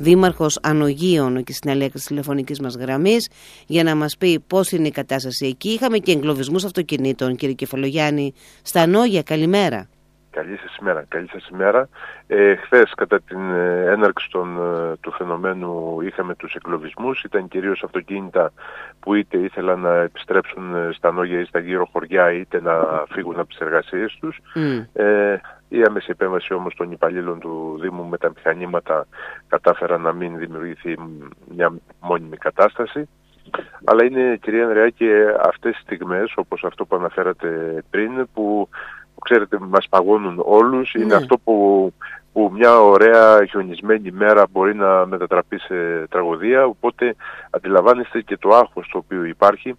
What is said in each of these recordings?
δήμαρχος Ανογείων και στην αλέξη της τηλεφωνικής μας γραμμής, για να μας πει πώς είναι η κατάσταση εκεί. Είχαμε και εγκλωβισμούς αυτοκινήτων, κύριε Κεφαλογιάννη, στα Ανόγια. Καλημέρα. Καλή σας ημέρα. Χθες κατά την έναρξη του φαινομένου είχαμε τους εγκλωβισμούς. Ήταν κυρίως αυτοκίνητα που είτε ήθελαν να επιστρέψουν στα Νόγια ή στα γύρω χωριά, είτε να φύγουν από τις εργασίες τους. Η άμεση επέμβαση όμως των υπαλλήλων του Δήμου με τα μηχανήματα κατάφεραν να μην δημιουργηθεί μια μόνιμη κατάσταση. Αλλά είναι, κυρία Ανδρεάκη, αυτές τις στιγμές, όπως αυτό που αναφέρατε πριν, που ξέρετε μας παγώνουν όλους, είναι αυτό που μια ωραία χιονισμένη μέρα μπορεί να μετατραπεί σε τραγωδία, οπότε αντιλαμβάνεστε και το άγχος το οποίο υπάρχει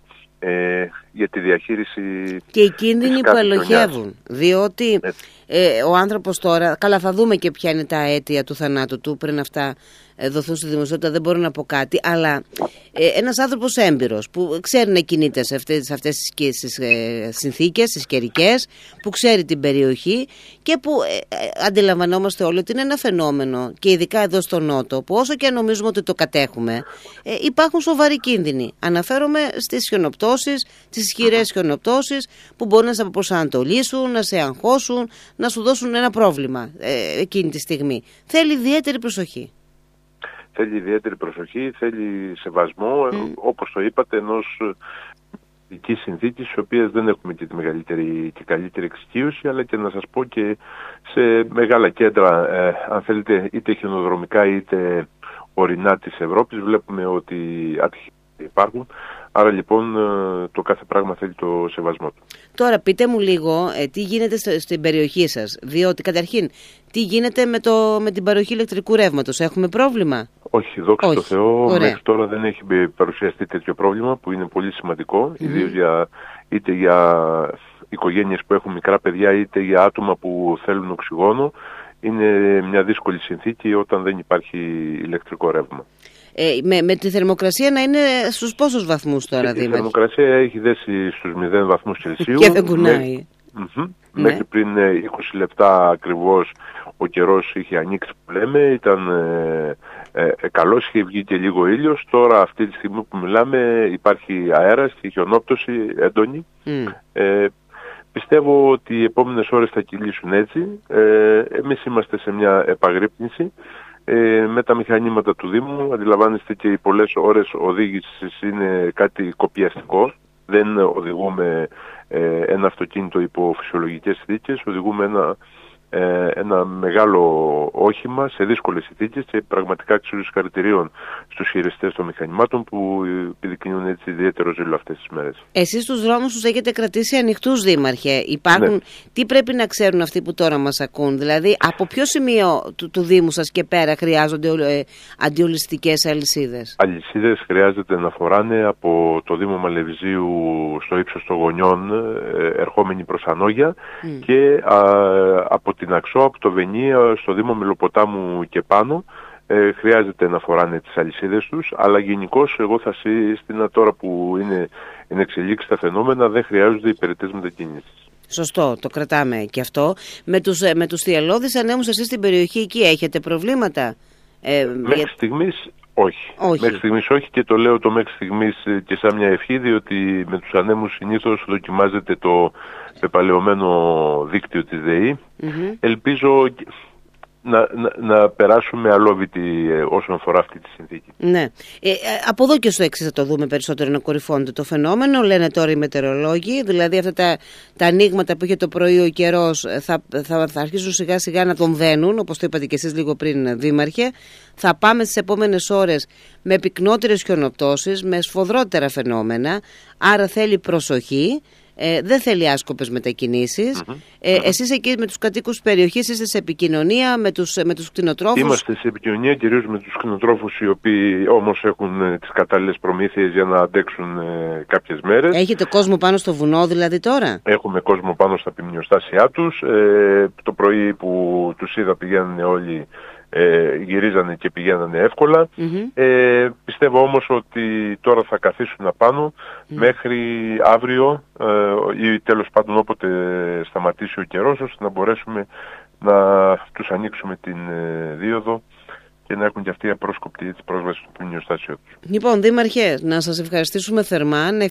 για τη διαχείριση. Και οι κίνδυνοι που ελοχεύουν, διότι ο άνθρωπος τώρα, καλά θα δούμε και ποια είναι τα αίτια του θανάτου του πριν αυτά δοθούν στη δημοσιότητα, δεν μπορώ να πω κάτι, αλλά ένας άνθρωπος έμπειρος που ξέρει να κινείται σε αυτές τις συνθήκες, τις καιρικές, που ξέρει την περιοχή και που αντιλαμβανόμαστε όλοι ότι είναι ένα φαινόμενο, και ειδικά εδώ στο Νότο, που όσο και νομίζουμε ότι το κατέχουμε, υπάρχουν σοβαροί κίνδυνοι. Αναφέρομαι στις χιονοπτώσεις, τις ισχυρές χιονοπτώσεις που μπορεί να σε προσανατολίσουν, να σε αγχώσουν, να σου δώσουν ένα πρόβλημα εκείνη τη στιγμή. Θέλει ιδιαίτερη προσοχή. Θέλει ιδιαίτερη προσοχή, θέλει σεβασμό, όπως το είπατε, ενός ειδικής συνθήκης, στις οποίες δεν έχουμε και τη μεγαλύτερη και καλύτερη εξοικείωση, αλλά και να σας πω και σε μεγάλα κέντρα, αν θέλετε, είτε χιονοδρομικά είτε ορεινά της Ευρώπης, βλέπουμε ότι ατυχήματα υπάρχουν. Άρα λοιπόν το κάθε πράγμα θέλει το σεβασμό του. Τώρα πείτε μου λίγο τι γίνεται στην περιοχή σας, διότι καταρχήν τι γίνεται με την παροχή ηλεκτρικού ρεύματος, έχουμε πρόβλημα? Όχι, δόξα τω Θεώ, μέχρι τώρα δεν έχει παρουσιαστεί τέτοιο πρόβλημα, που είναι πολύ σημαντικό, ιδίως είτε για οικογένειες που έχουν μικρά παιδιά, είτε για άτομα που θέλουν οξυγόνο. Είναι μια δύσκολη συνθήκη όταν δεν υπάρχει ηλεκτρικό ρεύμα. Με τη θερμοκρασία να είναι στους πόσους βαθμούς τώρα, Δήμαρχε? Η θερμοκρασία έχει δέσει στους 0 βαθμούς Κελσίου. Και δεν κουνάει. Μέχρι πριν 20 λεπτά ακριβώς ο καιρός είχε ανοίξει, που λέμε, ήταν καλός, είχε βγει και λίγο ήλιος. Τώρα αυτή τη στιγμή που μιλάμε υπάρχει αέρας και χιονόπτωση έντονη. Πιστεύω ότι οι επόμενες ώρες θα κυλήσουν έτσι. Εμείς είμαστε σε μια επαγρύπνηση με τα μηχανήματα του Δήμου. Αντιλαμβάνεστε, και οι πολλές ώρες οδήγησης είναι κάτι κοπιαστικό. Δεν οδηγούμε ένα αυτοκίνητο υπό φυσιολογικές συνθήκες, οδηγούμε ένα μεγάλο όχημα σε δύσκολες συνθήκες, και πραγματικά αξίζει συγχαρητηρίων στους χειριστές των μηχανημάτων που επιδεικνύουν έτσι ιδιαίτερο ζήλο αυτές τις μέρες. Εσείς τους δρόμους τους έχετε κρατήσει ανοιχτούς, Δήμαρχε. Υπάρχουν, τι πρέπει να ξέρουν αυτοί που τώρα μας ακούν? Δηλαδή από ποιο σημείο του Δήμου σας και πέρα χρειάζονται αντιολιστικές αλυσίδες? Αλυσίδες χρειάζεται να φοράνε από το Δήμο Μαλεβιζίου στο ύψος των Γωνιών, ερχόμενοι προς Ανόγια, και από την Αξό, από το Βενία στο Δήμο Μελοποτάμου και πάνω, χρειάζεται να φοράνε τις αλυσίδες τους, αλλά γενικώς εγώ θα σύστηνα, τώρα που είναι εξελίξει τα φαινόμενα, δεν χρειάζονται υπηρετές μετακίνησης. Σωστό, το κρατάμε και αυτό. Με τους θυελλώδεις ανέμους εσείς στην περιοχή εκεί έχετε προβλήματα? Μέχρι στιγμής όχι. Μέχρι στιγμής όχι, και το λέω το μέχρι στιγμής και σαν μια ευχή, διότι με τους ανέμους συνήθως δοκιμάζεται το πεπαλαιωμένο δίκτυο της ΔΕΗ. Ελπίζω να περάσουμε αλόβητη όσον αφορά αυτή τη συνθήκη. Ναι. Από εδώ και στο εξής θα το δούμε περισσότερο να κορυφώνεται το φαινόμενο, λένε τώρα οι μετεωρολόγοι. Δηλαδή αυτά τα ανοίγματα που είχε το πρωί ο καιρός θα αρχίσουν σιγά σιγά να τον δένουν, όπως το είπατε και εσείς λίγο πριν, Δήμαρχε. Θα πάμε στις επόμενες ώρες με πυκνότερες χιονοπτώσεις, με σφοδρότερα φαινόμενα, άρα θέλει προσοχή. Δεν θέλει άσκοπες μετακινήσεις. Εσείς εκεί με τους κατοίκους της περιοχής είστε σε επικοινωνία με τους κτηνοτρόφους? Είμαστε σε επικοινωνία κυρίως με τους κτηνοτρόφους, οι οποίοι όμως έχουν τις κατάλληλες προμήθειες για να αντέξουν κάποιες μέρες. Έχετε κόσμο πάνω στο βουνό δηλαδή τώρα? Έχουμε κόσμο πάνω στα ποιμνιοστάσια τους. Το πρωί που τους είδα πηγαίνουν όλοι, γυρίζανε και πηγαίνανε εύκολα. Πιστεύω όμως ότι τώρα θα καθίσουν απάνω μέχρι αύριο ή τέλος πάντων όποτε σταματήσει ο καιρός, ώστε να μπορέσουμε να τους ανοίξουμε την δίωδο και να έχουν και αυτοί απρόσκοπτη πρόσβαση στο ποινιοστάσιο τους. Λοιπόν, Δήμαρχε, να σας ευχαριστήσουμε θερμά.